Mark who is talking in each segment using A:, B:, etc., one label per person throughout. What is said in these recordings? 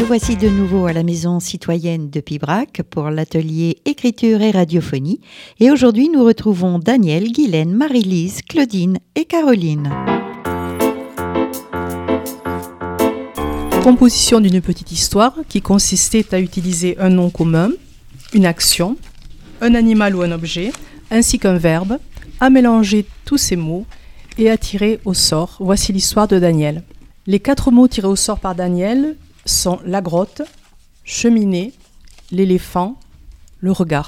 A: Nous voici de nouveau à la maison citoyenne de Pibrac pour l'atelier écriture et radiophonie. Et aujourd'hui, nous retrouvons Daniel, Guylaine, Marie-Lise, Claudine et Caroline.
B: Composition d'une petite histoire qui consistait à utiliser un nom commun, une action, un animal ou un objet, ainsi qu'un verbe, à mélanger tous ces mots et à tirer au sort. Voici l'histoire de Daniel. Les 4 mots tirés au sort par Daniel sont la grotte, cheminée, l'éléphant, le regard.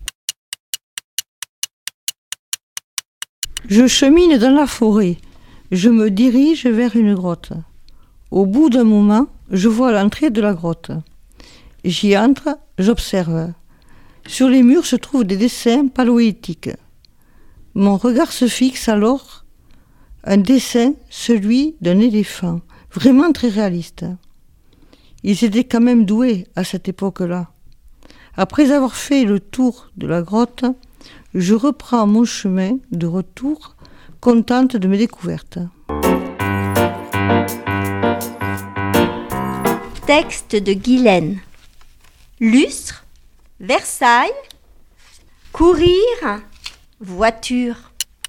C: Je chemine dans la forêt. Je me dirige vers une grotte. Au bout d'un moment, je vois l'entrée de la grotte. J'y entre, j'observe. Sur les murs se trouvent des dessins paléolithiques. Mon regard se fixe alors un dessin, celui d'un éléphant, vraiment très réaliste. Ils étaient quand même doués à cette époque-là. Après avoir fait le tour de la grotte, je reprends mon chemin de retour, contente de mes découvertes.
D: Texte de Guylaine. Lustre, Versailles, courir, voiture.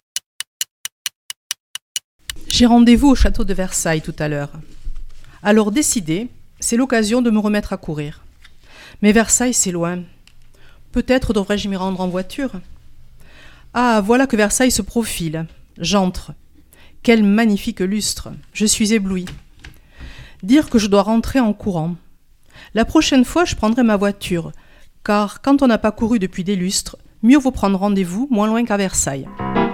B: J'ai rendez-vous au château de Versailles tout à l'heure. Alors décidé, c'est l'occasion de me remettre à courir. Mais Versailles, c'est loin. Peut-être devrais-je m'y rendre en voiture. Ah, voilà que Versailles se profile. J'entre. Quel magnifique lustre. Je suis éblouie. Dire que je dois rentrer en courant. La prochaine fois, je prendrai ma voiture, car quand on n'a pas couru depuis des lustres, mieux vaut prendre rendez-vous moins loin qu'à Versailles.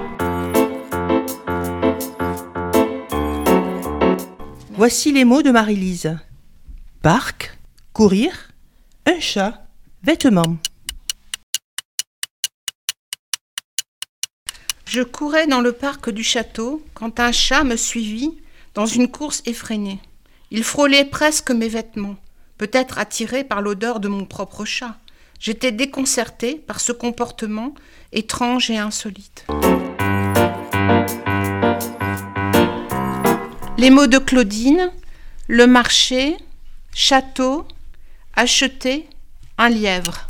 E: Voici les mots de Marie-Lise. Parc, courir, un chat, vêtements.
F: Je courais dans le parc du château quand un chat me suivit dans une course effrénée. Il frôlait presque mes vêtements, peut-être attiré par l'odeur de mon propre chat. J'étais déconcertée par ce comportement étrange et insolite. Les mots de Claudine, le marché, château, acheter, un lièvre.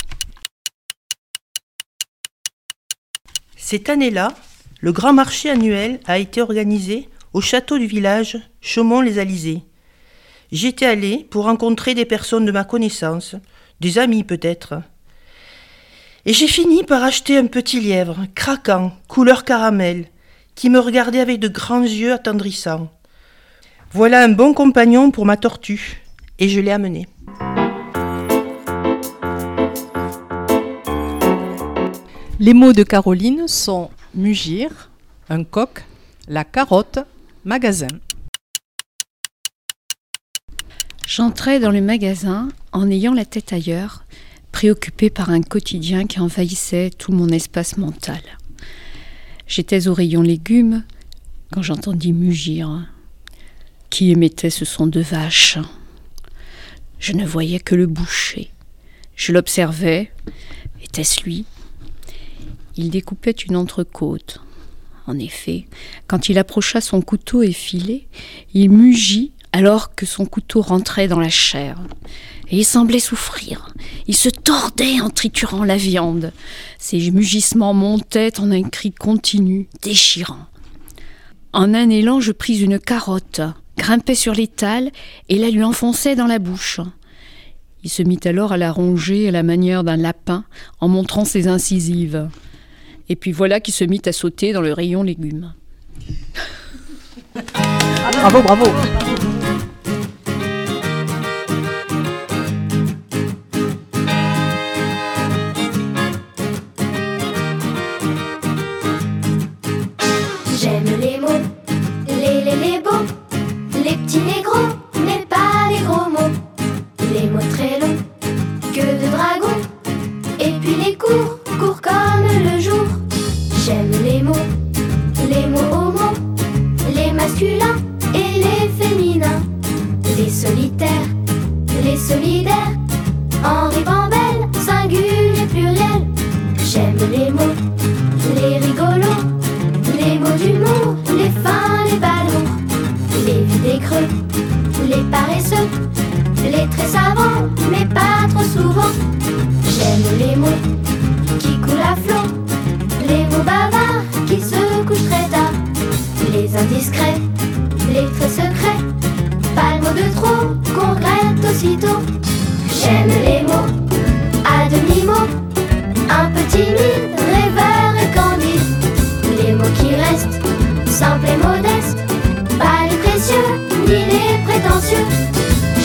E: Cette année-là, le grand marché annuel a été organisé au château du village Chaumont-les-Alizés. J'y étais allée pour rencontrer des personnes de ma connaissance, des amis peut-être. Et j'ai fini par acheter un petit lièvre, craquant, couleur caramel, qui me regardait avec de grands yeux attendrissants. Voilà un bon compagnon pour ma tortue, et je l'ai amené.
B: Les mots de Caroline sont mugir, un coq, la carotte, magasin.
G: J'entrais dans le magasin en ayant la tête ailleurs, préoccupée par un quotidien qui envahissait tout mon espace mental. J'étais au rayon légumes quand j'entendis mugir. Qui émettait ce son de vache? Je ne voyais que le boucher. Je l'observais. Était-ce lui? Il découpait une entrecôte. En effet, quand il approcha son couteau effilé, il mugit alors que son couteau rentrait dans la chair. Et il semblait souffrir. Il se tordait en triturant la viande. Ses mugissements montaient en un cri continu, déchirant. En un élan, je pris une carotte, grimpai sur l'étal et la lui enfonçai dans la bouche. Il se mit alors à la ronger à la manière d'un lapin en montrant ses incisives. Et puis voilà qu'il se mit à sauter dans le rayon légumes.
B: Bravo, bravo.
H: J'aime les mots, les beaux, les petits, les gros, mais pas les gros mots. Les mots très longs, queue de dragon, et puis les courts, courts comme le jour. J'aime les mots homo, les masculins et les féminins.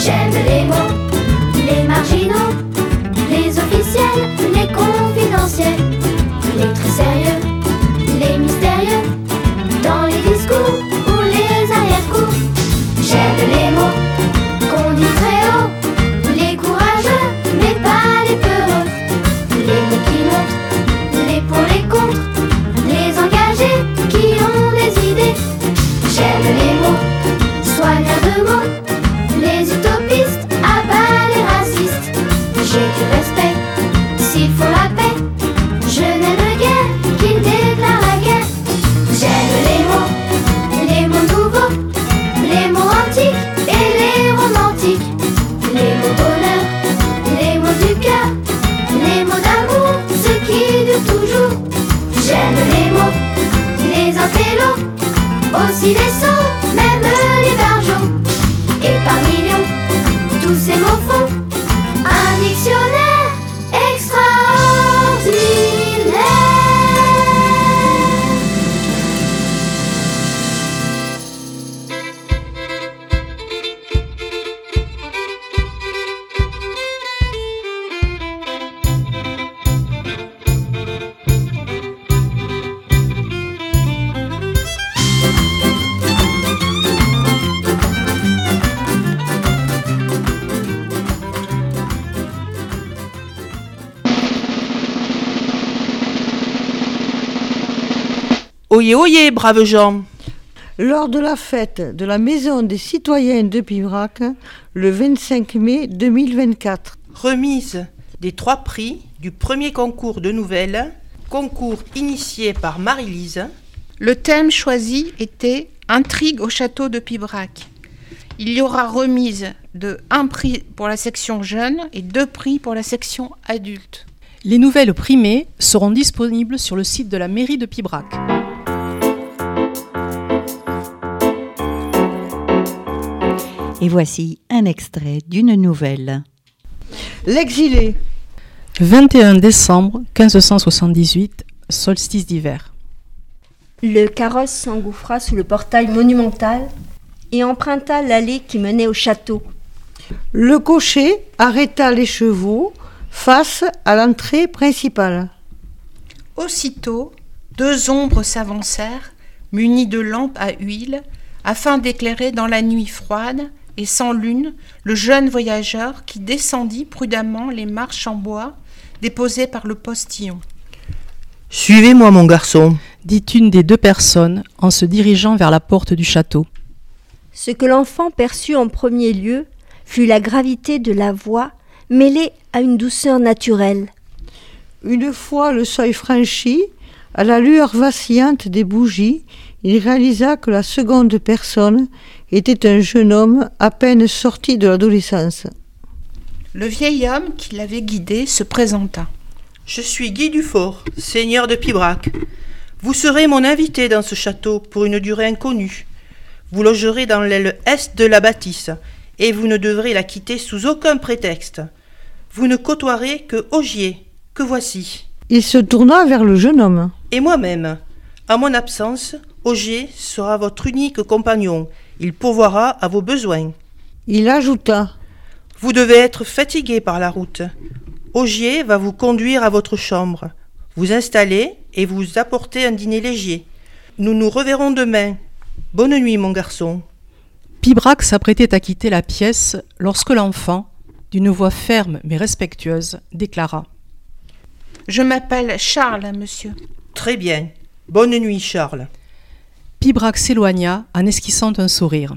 H: J'aime les mots, les marginaux, les officiels, les confidentiels, les très sérieux, les mystérieux, dans les discours ou les arrière-cours. J'aime les mots qu'on dit très haut, les courageux, mais pas les peureux, les mots qui montrent, les pour, les contre, les engagés qui ont des idées. J'aime les mots, soigneurs de mots, les utopistes, à bas les racistes. J'ai du respect, s'il faut la paix, je n'aime guère qu'ils déclarent la guerre. J'aime les mots nouveaux, les mots antiques et les romantiques, les mots bonheur, les mots du cœur, les mots d'amour, ceux qui durent toujours. J'aime les mots, les intellos, aussi les sots, même les barjots. Et par millions, tous ces mots font un dictionnaire extraordinaire.
E: Oyez, oyez, braves gens!
C: Lors de la fête de la Maison des citoyens de Pibrac, le 25 mai 2024.
E: Remise des 3 prix du premier concours de nouvelles, concours initié par Marie-Lise.
F: Le thème choisi était « Intrigue au château de Pibrac ». Il y aura remise de 1 prix pour la section jeune et 2 prix pour la section adulte.
B: Les nouvelles primées seront disponibles sur le site de la mairie de Pibrac.
A: Et voici un extrait d'une nouvelle.
C: L'exilé.
B: 21 décembre 1578, solstice d'hiver.
D: Le carrosse s'engouffra sous le portail monumental et emprunta l'allée qui menait au château.
C: Le cocher arrêta les chevaux face à l'entrée principale.
F: Aussitôt, 2 ombres s'avancèrent, munies de lampes à huile, afin d'éclairer dans la nuit froide et sans lune le jeune voyageur qui descendit prudemment les marches en bois déposées par le postillon.
E: « Suivez-moi, mon garçon !»
B: dit une des 2 personnes en se dirigeant vers la porte du château.
D: Ce que l'enfant perçut en premier lieu fut la gravité de la voix mêlée à une douceur naturelle.
C: Une fois le seuil franchi, à la lueur vacillante des bougies, il réalisa que la seconde personne était un jeune homme à peine sorti de l'adolescence.
F: Le vieil homme qui l'avait guidé se présenta.
E: « Je suis Guy Dufort, seigneur de Pibrac. Vous serez mon invité dans ce château pour une durée inconnue. Vous logerez dans l'aile est de la bâtisse et vous ne devrez la quitter sous aucun prétexte. Vous ne côtoierez que Ogier, que voici. »
C: Il se tourna vers le jeune homme.
E: « Et moi-même. À mon absence, Ogier sera votre unique compagnon. Il pourvoira à vos besoins. »
C: Il ajouta.
E: « Vous devez être fatigué par la route. Ogier va vous conduire à votre chambre, vous installer et vous apporter un dîner léger. Nous nous reverrons demain. Bonne nuit, mon garçon. »
B: Pibrac s'apprêtait à quitter la pièce lorsque l'enfant, d'une voix ferme mais respectueuse, déclara.
F: « Je m'appelle Charles, monsieur. »
E: « Très bien. Bonne nuit, Charles. »
B: Pibrac s'éloigna en esquissant un sourire.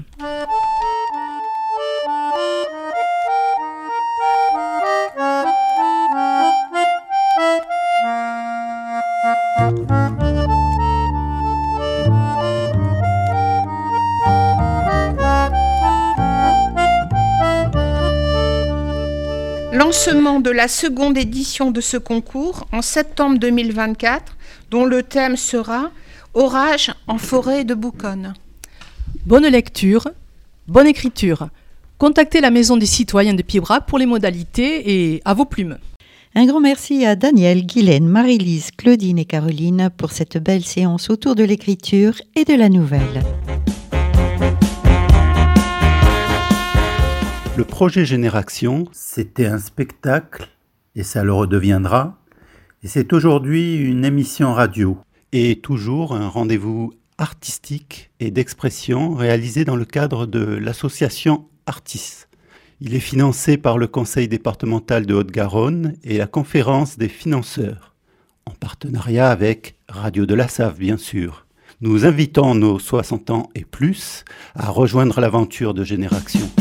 F: Lancement de la seconde édition de ce concours en septembre 2024, dont le thème sera « Orage en forêt de Bouconne ».
B: Bonne lecture, bonne écriture. Contactez la Maison des citoyens de Pibrac pour les modalités et à vos plumes.
A: Un grand merci à Daniel, Guylaine, Marie-Lise, Claudine et Caroline pour cette belle séance autour de l'écriture et de la nouvelle.
I: Le projet Génération, c'était un spectacle, et ça le redeviendra, et c'est aujourd'hui une émission radio. Et toujours un rendez-vous artistique et d'expression réalisé dans le cadre de l'association Artis. Il est financé par le Conseil départemental de Haute-Garonne et la Conférence des financeurs, en partenariat avec Radio de la Save, bien sûr. Nous invitons nos 60 ans et plus à rejoindre l'aventure de Génération.